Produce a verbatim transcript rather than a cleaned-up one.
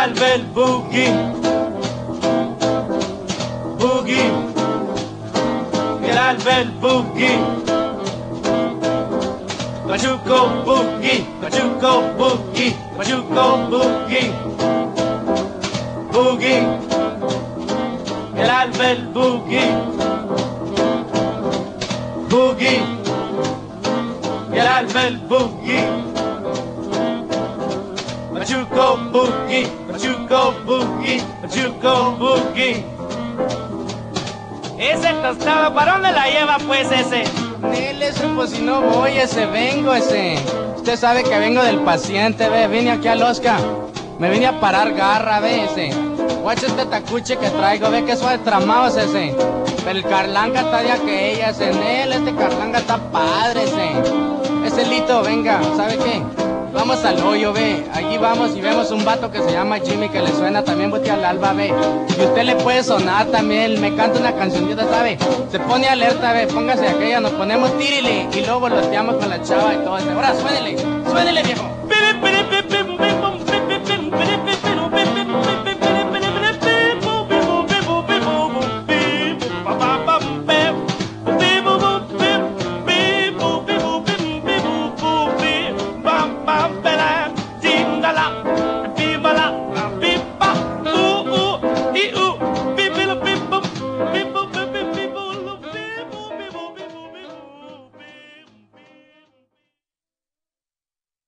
Albert Boogie, Boogie, el Albert Boogie, Pachuco Boogie, Pachuco Boogie, Pachuco Boogie, Boogie, el Albert Boogie, Boogie, el Albert Boogie, Pachuco Boogie, Pachuco Boogie, Pachuco Boogie. Ese tostado, ¿para dónde la lleva pues ese? Nel, ese, pues si no voy, ese, vengo, ese. Usted sabe que vengo del paciente, ve, vine aquí al Oscar. Me vine a parar garra, ve, ese. Guacha este tacuche que traigo, ve que suave tramado es ese. Pero el carlanga está de aquella, ese, Nel, este carlanga está padre, ese. Ese Lito, venga, ¿sabe qué? Vamos al hoyo, ve, allí vamos y vemos un vato que se llama Jimmy que le suena también bote al alba, ve. Y usted le puede sonar también, me canta una cancioncita, ¿sabe? Se pone alerta, ve, póngase aquella, nos ponemos tirile y luego volteamos con la chava y todo eso. Ahora, suénele, suénele, viejo.